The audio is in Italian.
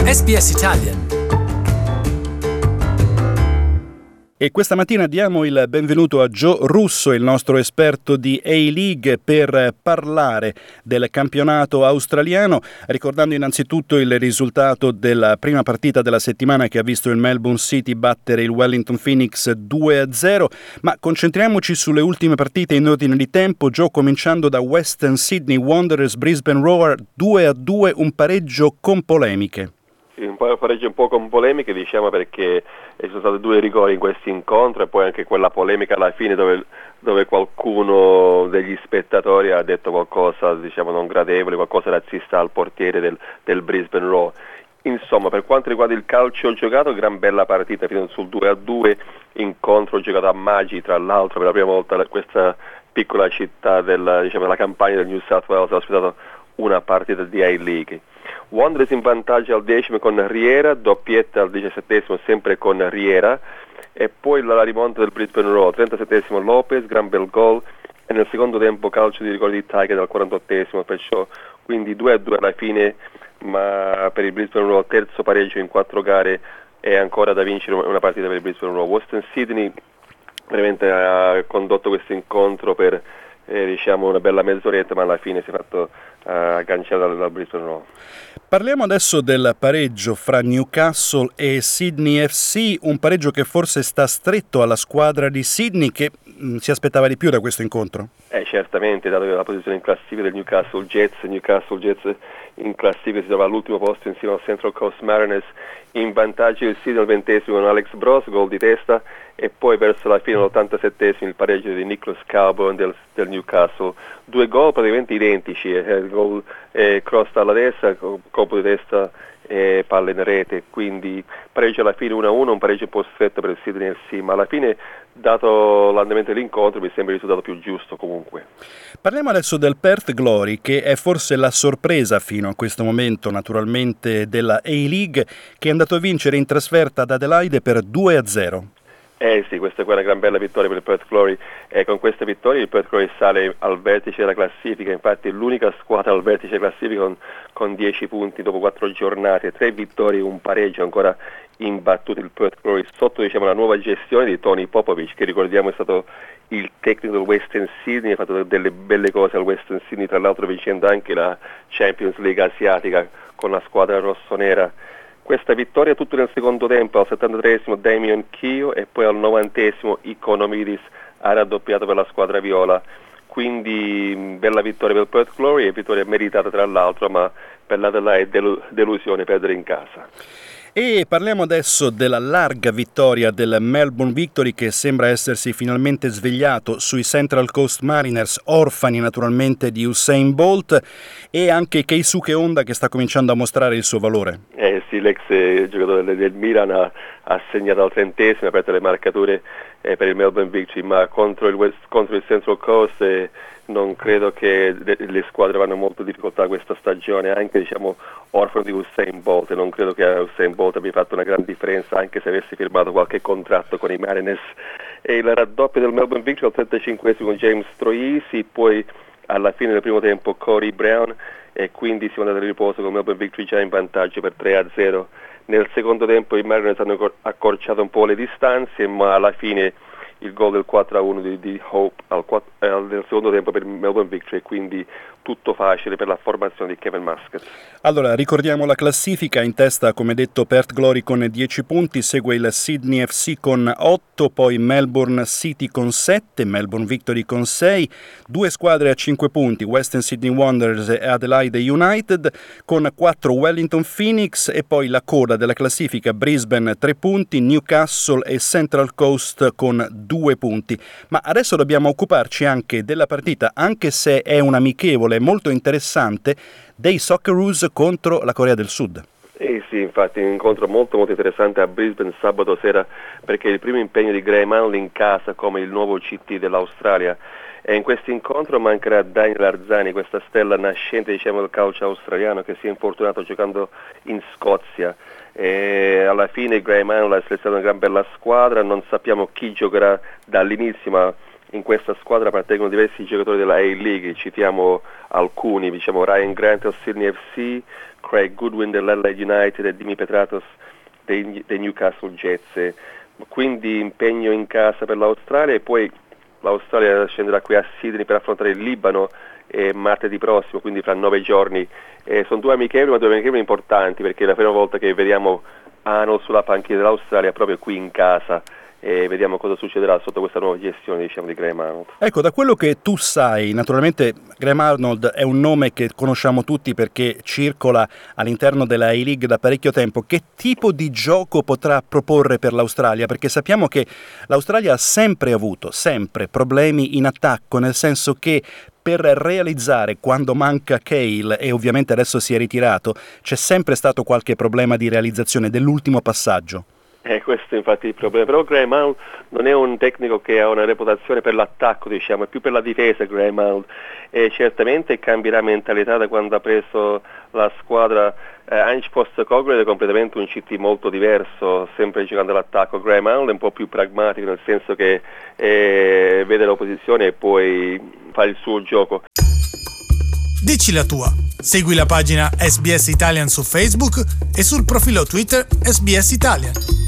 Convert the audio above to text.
SBS Italian. E questa mattina diamo il benvenuto a Joe Russo, il nostro esperto di A-League, per parlare del campionato australiano, ricordando innanzitutto il risultato della prima partita della settimana che ha visto il Melbourne City battere il Wellington Phoenix 2-0, ma concentriamoci sulle ultime partite in ordine di tempo, Joe, cominciando da Western Sydney Wanderers Brisbane Roar 2-2, un pareggio con polemiche. Un pareggio un po' con polemiche, diciamo, perché ci sono stati due rigori in questo incontro e poi anche quella polemica alla fine dove qualcuno degli spettatori ha detto qualcosa, diciamo, non gradevole, qualcosa razzista al portiere del Brisbane Roar. Insomma, per quanto riguarda il calcio giocato, gran bella partita, finendo sul 2-2, incontro giocato a Magi, tra l'altro per la prima volta questa piccola città della campagna del New South Wales ha ospitato una partita di A-League. Wanderers in vantaggio al 10° con Riera, doppietta al 17° sempre con Riera, e poi la rimonta del Brisbane Roar, 37° Lopez, gran bel gol, e nel secondo tempo calcio di rigore di Tiger al 48°, perciò quindi 2-2 alla fine, ma per il Brisbane Roar terzo pareggio in 4 gare è ancora da vincere una partita per il Brisbane Roar. Western Sydney veramente ha condotto questo incontro per una bella mezz'oretta, ma alla fine si è fatto agganciare dal Brisbane Roar. Parliamo adesso del pareggio fra Newcastle e Sydney FC, un pareggio che forse sta stretto alla squadra di Sydney, che si aspettava di più da questo incontro. Certamente, dato la posizione in classifica del Newcastle Jets in classifica si trova all'ultimo posto insieme al Central Coast Mariners, in vantaggio il Sydney al 20° con Alex Bros, gol di testa, e poi verso la fine all'87° il pareggio di Nicholas Cowburn del Newcastle. Due gol praticamente identici, gol cross alla destra, colpo di testa e palla in rete, quindi pareggio alla fine 1-1, un pareggio un po' stretto per il Sydney FC, ma alla fine, dato l'andamento dell'incontro, mi sembra il risultato più giusto comunque. Parliamo adesso del Perth Glory, che è forse la sorpresa fino a questo momento, naturalmente, della A-League, che è andato a vincere in trasferta ad Adelaide per 2-0. Sì, questa è una gran bella vittoria per il Perth Glory, e con questa vittoria il Perth Glory sale al vertice della classifica, infatti è l'unica squadra al vertice della classifica con 10 punti dopo 4 giornate, 3 vittorie, un pareggio, ancora imbattuto il Perth Glory sotto la nuova gestione di Tony Popovic, che ricordiamo è stato il tecnico del Western Sydney, ha fatto delle belle cose al Western Sydney, tra l'altro vincendo anche la Champions League asiatica con la squadra rossonera. Questa vittoria tutto nel secondo tempo, al 73° Damien Keogh e poi al 90° Ikonomidis ha raddoppiato per la squadra viola, quindi bella vittoria per il Perth Glory e vittoria meritata tra l'altro, ma per l'Adelaide è delusione perdere in casa. E parliamo adesso della larga vittoria del Melbourne Victory, che sembra essersi finalmente svegliato sui Central Coast Mariners, orfani naturalmente di Usain Bolt, e anche Keisuke Honda, che sta cominciando a mostrare il suo valore. Sì, l'ex giocatore del Milan ha segnato al 30°, ha aperto le marcature per il Melbourne Victory, ma contro il Central Coast non credo che le squadre avranno molto difficoltà questa stagione, anche orfano di Usain Bolt, e non credo che Usain Bolt abbia fatto una gran differenza anche se avesse firmato qualche contratto con i Mariners. E il raddoppio del Melbourne Victory al 35° con James Troisi, poi alla fine del primo tempo Corey Brown, e quindi siamo andati a riposo con il Melbourne Victory già in vantaggio per 3-0. Nel secondo tempo i Mariners hanno accorciato un po' le distanze, ma alla fine il gol del 4-1 di Hope nel secondo tempo per Melbourne Victory, quindi tutto facile per la formazione di Kevin Muscat. Allora, ricordiamo la classifica: in testa, come detto, Perth Glory con 10 punti, segue il Sydney FC con 8, poi Melbourne City con 7, Melbourne Victory con 6, due squadre a 5 punti, Western Sydney Wanderers e Adelaide United, con 4 Wellington Phoenix, e poi la coda della classifica Brisbane 3 punti, Newcastle e Central Coast con 2 punti. Ma adesso dobbiamo occuparci anche della partita, anche se è un amichevole molto interessante, dei Socceroos contro la Corea del Sud. Sì, infatti un incontro molto molto interessante a Brisbane sabato sera, perché è il primo impegno di Graham Hanley in casa come il nuovo CT dell'Australia, e in questo incontro mancherà Daniel Arzani, questa stella nascente del calcio australiano, che si è infortunato giocando in Scozia. E alla fine Graham Hanley ha selezionato una gran bella squadra, non sappiamo chi giocherà dall'inizio, ma in questa squadra appartengono diversi giocatori della A-League, citiamo alcuni, diciamo Ryan Grant del Sydney FC, Craig Goodwin dell'Adelaide United e Dimi Petratos dei Newcastle Jets. Quindi impegno in casa per l'Australia, e poi l'Australia scenderà qui a Sydney per affrontare il Libano martedì prossimo, quindi fra 9 giorni. Sono due amichevoli, ma due amichevoli importanti, perché è la prima volta che vediamo Arnold sulla panchina dell'Australia proprio qui in casa, e vediamo cosa succederà sotto questa nuova gestione, diciamo, di Graham Arnold. Ecco, da quello che tu sai, naturalmente Graham Arnold è un nome che conosciamo tutti perché circola all'interno della A-League da parecchio tempo. Che tipo di gioco potrà proporre per l'Australia? Perché sappiamo che l'Australia ha sempre avuto, problemi in attacco, nel senso che per realizzare quando manca Cale, e ovviamente adesso si è ritirato, c'è sempre stato qualche problema di realizzazione dell'ultimo passaggio. Questo è infatti il problema, però Graham Arnold non è un tecnico che ha una reputazione per l'attacco, diciamo, è più per la difesa Graham Arnold, e certamente cambierà mentalità da quando ha preso la squadra. Ange Postecoglou è completamente un CT molto diverso, sempre giocando all'attacco. Graham Arnold è un po' più pragmatico, nel senso che vede l'opposizione e poi fa il suo gioco. Dici la tua. Segui la pagina SBS Italian su Facebook e sul profilo Twitter SBS Italian.